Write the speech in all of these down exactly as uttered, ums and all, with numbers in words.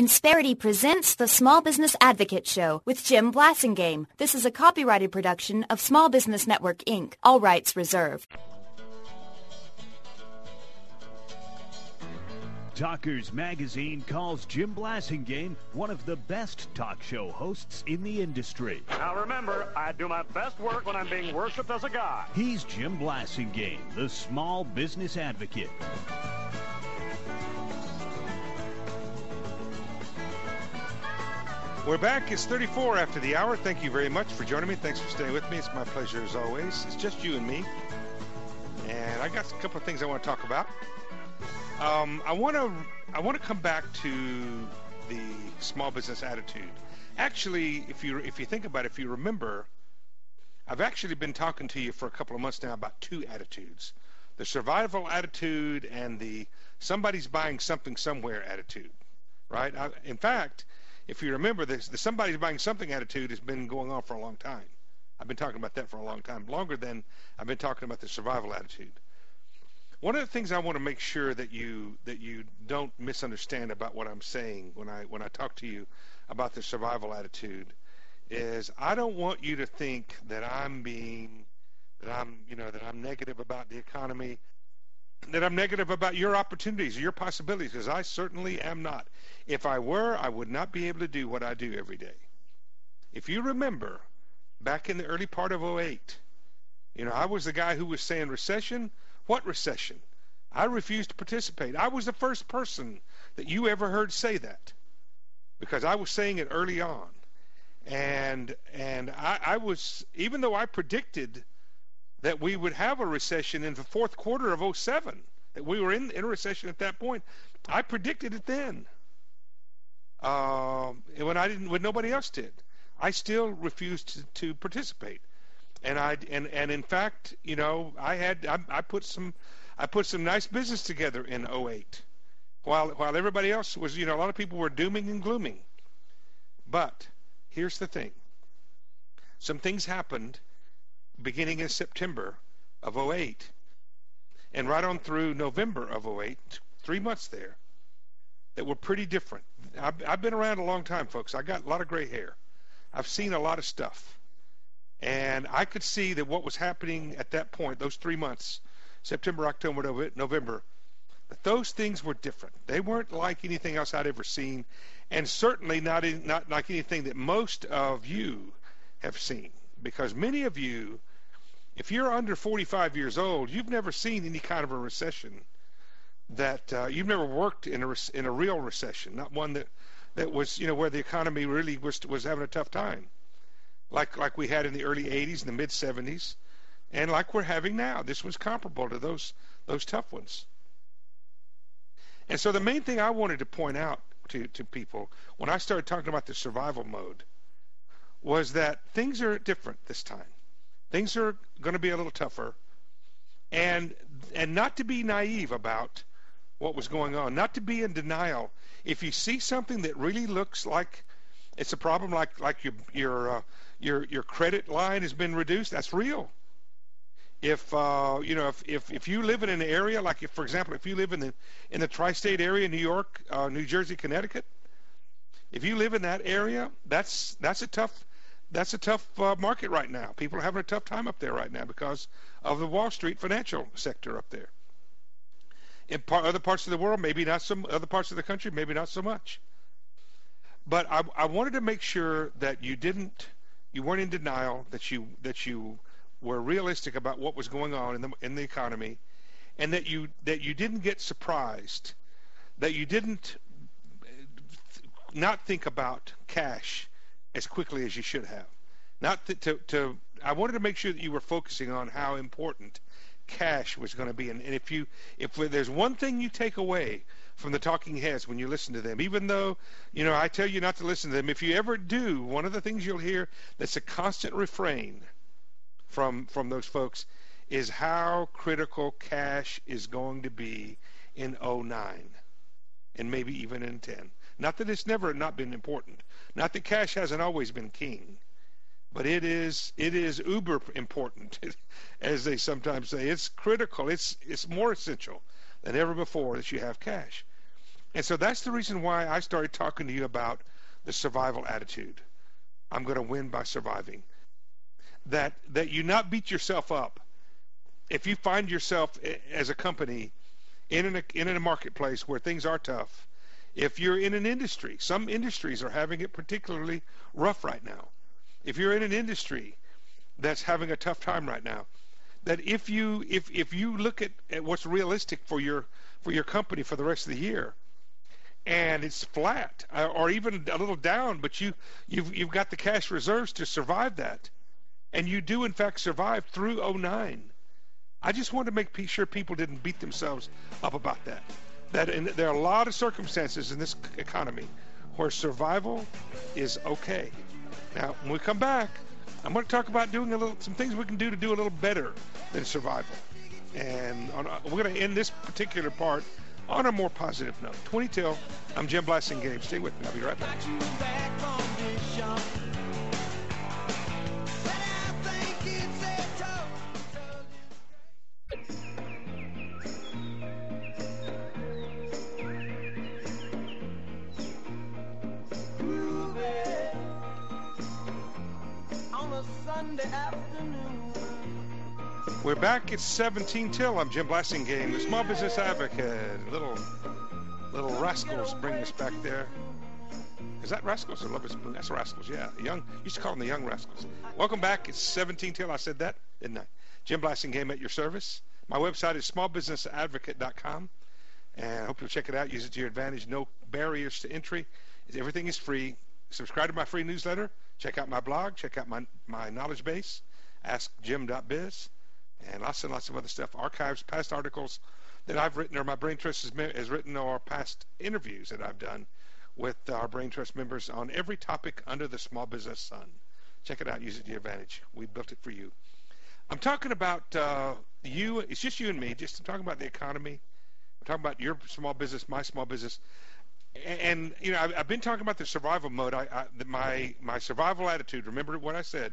Insperity presents the Small Business Advocate Show with Jim Blasingame. This is a copyrighted production of Small Business Network, Incorporated. All rights reserved. Talkers Magazine calls Jim Blasingame one of the best talk show hosts in the industry. Now remember, I do my best work when I'm being worshipped as a god. He's Jim Blasingame, the Small Business Advocate. We're back. It's thirty-four after the hour. Thank you very much for joining me. Thanks for staying with me. It's my pleasure as always. It's just you and me. And I got a couple of things I want to talk about. Um, I want to I want to come back to the small business attitude. Actually, if you if you think about it, if you remember, I've actually been talking to you for a couple of months now about two attitudes: the survival attitude and the somebody's buying something somewhere attitude. Right? I, in fact, if you remember, this, the somebody's buying something attitude has been going on for a long time. I've been talking about that for a long time, longer than I've been talking about the survival attitude. One of the things I want to make sure that you that you don't misunderstand about what I'm saying when I when I talk to you about the survival attitude is I don't want you to think that I'm being that I'm you know that I'm negative about the economy, that I'm negative about your opportunities, your possibilities, because I certainly am not. If I were, I would not be able to do what I do every day. If you remember, back in the early part of oh eight, you know, I was the guy who was saying recession. What recession? I refused to participate. I was the first person that you ever heard say that because I was saying it early on. And and I, I was, even though I predicted that we would have a recession in the fourth quarter of oh seven, that we were in, in a recession at that point, I predicted it then. Um, and when I didn't, when nobody else did, I still refused to, to participate. And I and, and in fact, you know, I had I, I put some I put some nice business together in oh eight, while while everybody else was, you know, a lot of people were dooming and glooming. But here's the thing: some things happened beginning in September of oh eight, and right on through November of oh eight, three months there, that were pretty different. I've, I've been around a long time, folks. I got a lot of gray hair. I've seen a lot of stuff. And I could see that what was happening at that point, those three months, September, October, November, that those things were different. They weren't like anything else I'd ever seen, and certainly not in, not like anything that most of you have seen. Because many of you, if you're under forty-five years old, you've never seen any kind of a recession. That uh, you've never worked in a in a real recession, not one that that was, you know, where the economy really was was having a tough time. Like like we had in the early eighties and the mid seventies, and like we're having now. This was comparable to those those tough ones. And so the main thing I wanted to point out to, to people when I started talking about the survival mode was that things are different this time. Things are going to be a little tougher, and and not to be naive about what was going on, not to be in denial. If you see something that really looks like it's a problem, like like your your uh, your your credit line has been reduced, that's real. If uh, you know, if, if if you live in an area like, if, for example, if you live in the in the tri-state area, New York, uh, New Jersey, Connecticut, if you live in that area, that's that's a tough that's a tough uh, market right now. People are having a tough time up there right now because of the Wall Street financial sector up there. In par- other parts of the world, maybe not some. Other parts of the country, maybe not so much. But I, I wanted to make sure that you didn't, you weren't in denial, that you that you were realistic about what was going on in the in the economy, and that you that you didn't get surprised, that you didn't not think about cash as quickly as you should have. Not to, to, to I wanted to make sure that you were focusing on how important cash was going to be. And, and if you if there's one thing you take away from the talking heads when you listen to them, even though, you know, I tell you not to listen to them, if you ever do, one of the things you'll hear that's a constant refrain from from those folks is how critical cash is going to be in oh nine and maybe even in ten. Not that it's never not been important. Not that cash hasn't always been king. But it is it is uber important, as they sometimes say. It's critical. It's it's more essential than ever before that you have cash. And so that's the reason why I started talking to you about the survival attitude. I'm going to win by surviving. That that you not beat yourself up. If you find yourself as a company in an, in a marketplace where things are tough, if you're in an industry, some industries are having it particularly rough right now. If you're in an industry that's having a tough time right now, that if you if if you look at, at what's realistic for your for your company for the rest of the year, and it's flat uh, or even a little down, but you you've you've got the cash reserves to survive that, and you do in fact survive through oh nine. I just want to make sure people didn't beat themselves up about that. That in, there are a lot of circumstances in this economy where survival is okay. Now, when we come back, I'm going to talk about doing a little some things we can do to do a little better than survival. And on, we're going to end this particular part on a more positive note. twenty till, I'm Jim Blasingame. Stay with me. I'll be right back. We're back. It's seventeen till. I'm Jim Blasingame, the small business advocate. Little little rascals bring us back there. Is that Rascals or Love Spoon? That's Rascals, yeah. Young used to call them the Young Rascals. Welcome back. It's seventeen till. I said that, didn't I? Jim Blasingame at your service. My website is small business advocate dot com, and I hope you'll check it out. Use it to your advantage. No barriers to entry. Everything is free. Subscribe to my free newsletter. Check out my blog. Check out my, my knowledge base. ask jim dot biz. And lots and lots of other stuff. Archives, past articles that I've written or my Brain Trust has, has written, or past interviews that I've done with our Brain Trust members on every topic under the small business sun. Check it out. Use it to your advantage. We built it for you. I'm talking about uh, you. It's just you and me. Just I'm talking about the economy. I'm talking about your small business, my small business. And, and you know, I've, I've been talking about the survival mode. I, I, the, my my survival attitude. Remember what I said.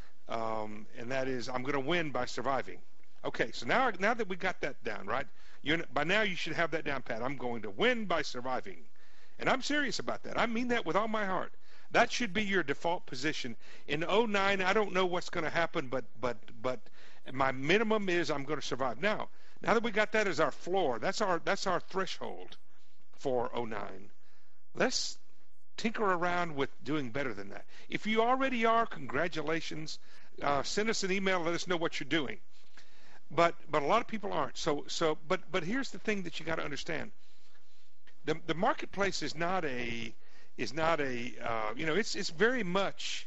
Um, and that is, I'm going to win by surviving. Okay, so now now that we got that down, right? You're, by now you should have that down pat. I'm going to win by surviving. And I'm serious about that. I mean that with all my heart. That should be your default position. In oh nine, I don't know what's going to happen, but but but my minimum is I'm going to survive. Now, now that we got that as our floor, that's our that's our threshold for oh nine. Let's tinker around with doing better than that. If you already are, congratulations. Uh, send us an email. Let us know what you're doing. But but a lot of people aren't. So so but but here's the thing that you got to understand. The the marketplace is not a is not a uh, you know it's it's very much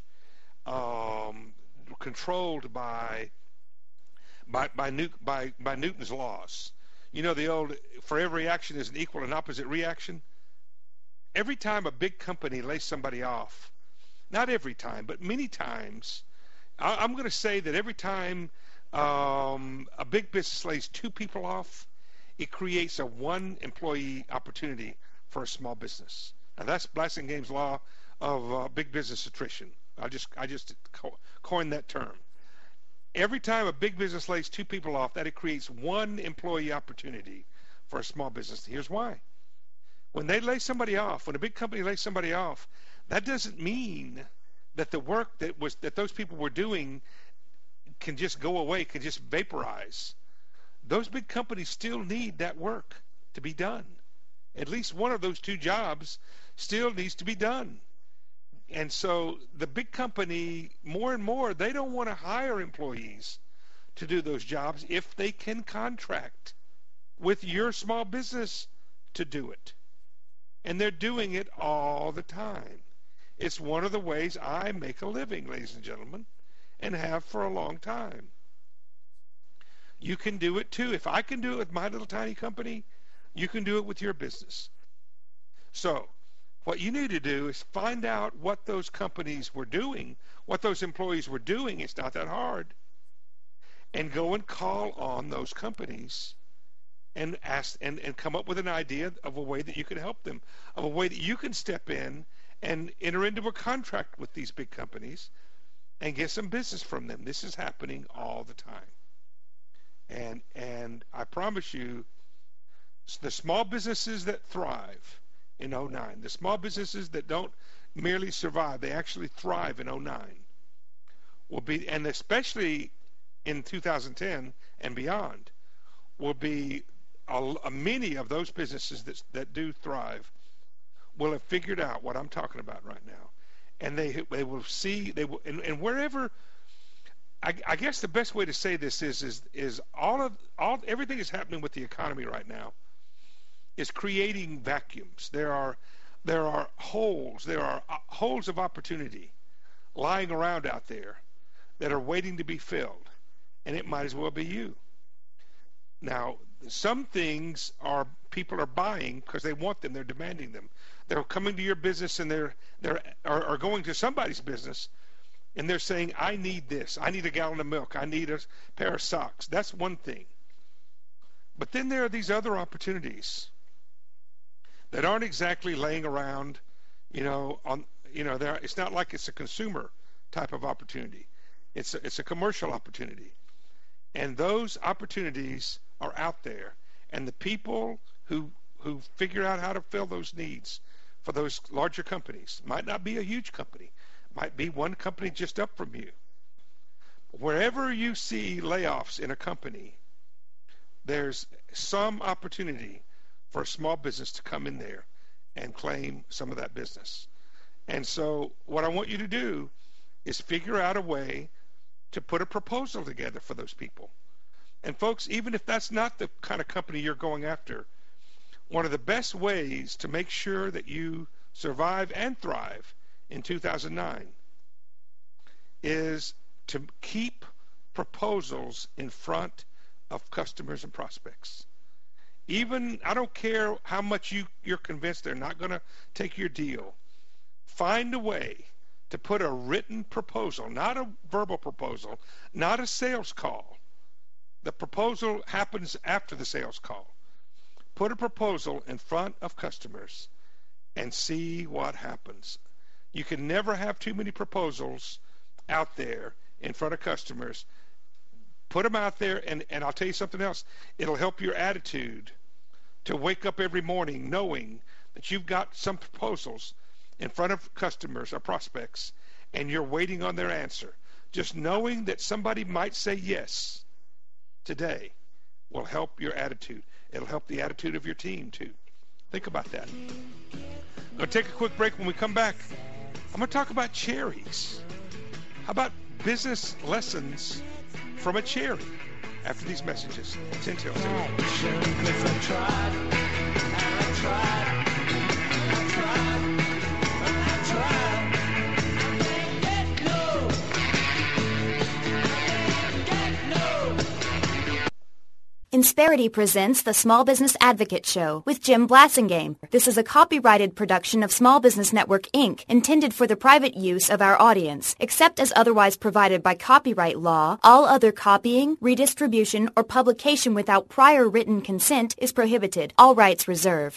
um, controlled by by by, New, by by Newton's laws. You know the old for every action is an equal and opposite reaction. Every time a big company lays somebody off, not every time, but many times, I, I'm going to say that every time um, a big business lays two people off, it creates a one employee opportunity for a small business. Now that's Blasingame's law of uh, big business attrition. I just I just co- coined that term. Every time a big business lays two people off, that it creates one employee opportunity for a small business. Here's why. When they lay somebody off, when a big company lays somebody off, that doesn't mean that the work that was that those people were doing can just go away, can just vaporize. Those big companies still need that work to be done. At least one of those two jobs still needs to be done. And so the big company, more and more, they don't want to hire employees to do those jobs if they can contract with your small business to do it. And they're doing it all the time. It's one of the ways I make a living, ladies and gentlemen, and have for a long time. You can do it too. If I can do it with my little tiny company, you can do it with your business. So, what you need to do is find out what those companies were doing, what those employees were doing. It's not that hard. And go and call on those companies and ask and, and come up with an idea of a way that you can help them, of a way that you can step in and enter into a contract with these big companies and get some business from them. This is happening all the time. And and I promise you The small businesses that thrive in oh nine, the small businesses that don't merely survive, they actually thrive in oh nine, will be, and especially in two thousand ten and beyond, will be a, a many of those businesses that that do thrive will have figured out what I'm talking about right now, and they they will see they will and, and wherever. I, I guess the best way to say this is is is all of all everything is happening with the economy right now is creating vacuums. There are there are holes, there are holes of opportunity lying around out there that are waiting to be filled, and it might as well be you. Now, some things are people are buying because they want them, they're demanding them. They're coming to your business and they're they're are, are going to somebody's business and they're saying, I need this. I need a gallon of milk. I need a pair of socks. That's one thing. But then there are these other opportunities that aren't exactly laying around, you know, on, you know, there. It's not like it's a consumer type of opportunity. It's a, it's a commercial opportunity. And those opportunities are out there. And the people who who figure out how to fill those needs for those larger companies, might not be a huge company, might be one company just up from you. Wherever you see layoffs in a company, there's some opportunity for a small business to come in there and claim some of that business. And so what I want you to do is figure out a way to put a proposal together for those people. And folks, even if that's not the kind of company you're going after, one of the best ways to make sure that you survive and thrive in two thousand nine is to keep proposals in front of customers and prospects. Even, I don't care how much you, you're convinced they're not going to take your deal, find a way to put a written proposal, not a verbal proposal, not a sales call. The proposal happens after the sales call. Put a proposal in front of customers and see what happens. You can never have too many proposals out there in front of customers. Put them out there, and, and I'll tell you something else. It'll help your attitude to wake up every morning knowing that you've got some proposals in front of customers or prospects, and you're waiting on their answer. Just knowing that somebody might say yes today will help your attitude. It'll help the attitude of your team, too. Think about that. I'm going to take a quick break. When we come back, I'm going to talk about cherries. How about business lessons from a cherry? After these messages, it's Intel. Insperity presents the Small Business Advocate Show with Jim Blasingame. This is a copyrighted production of Small Business Network, Incorporated, intended for the private use of our audience. Except as otherwise provided by copyright law, all other copying, redistribution, or publication without prior written consent is prohibited. All rights reserved.